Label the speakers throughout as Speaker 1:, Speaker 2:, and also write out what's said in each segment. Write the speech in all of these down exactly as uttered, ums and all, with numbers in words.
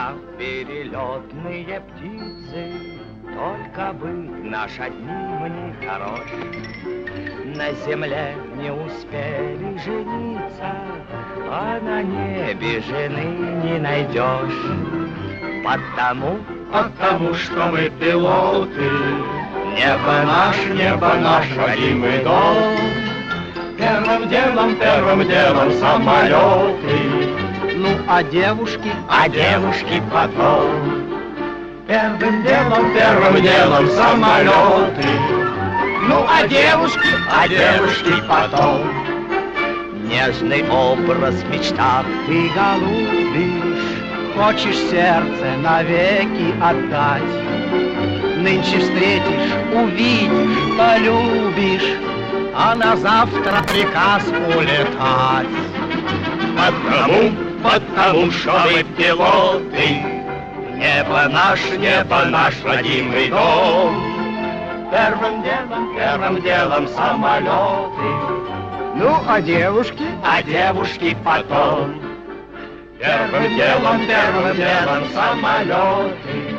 Speaker 1: Я перелетные птицы, только бы наш одним не хорош. На земле не успели жениться, а на небе жены не найдешь. Потому,
Speaker 2: потому что мы пилоты, небо наш, небо наш родимый дом. Первым делом, первым делом самолеты,
Speaker 1: ну а девушки,
Speaker 2: а девушки потом. Первым делом, первым делом самолеты, ну а девушки, а девушки потом.
Speaker 1: Нежный образ в мечтах ты голубишь, хочешь сердце навеки отдать. Нынче встретишь, увидишь, полюбишь, а на завтра приказ улетать.
Speaker 2: Потому, потому что мы пилоты, небо наш, небо наш родимый дом. Первым делом, первым делом самолеты,
Speaker 1: Ну а девушки?
Speaker 2: а девушки потом. Первым делом, первым делом самолеты,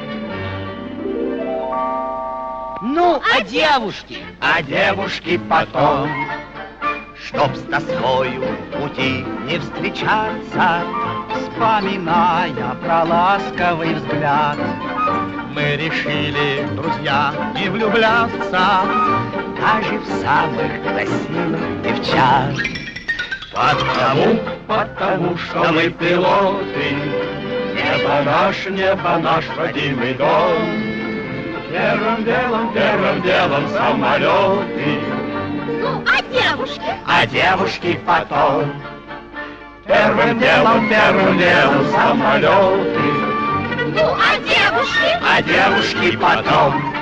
Speaker 1: Ну а девушки?
Speaker 2: а девушки потом.
Speaker 1: Чтоб с тоскою пути не встречаться, вспоминая про ласковый взгляд, мы решили, друзья, не влюбляться даже в самых красивых девчат.
Speaker 2: Потому, потому что мы пилоты, небо наш, небо наш родимый дом. Первым делом, первым делом самолеты,
Speaker 3: Ну, а девушки?
Speaker 2: а девушки потом. Первым делом, первым делом самолеты,
Speaker 3: Ну, а девушки?
Speaker 2: а девушки потом.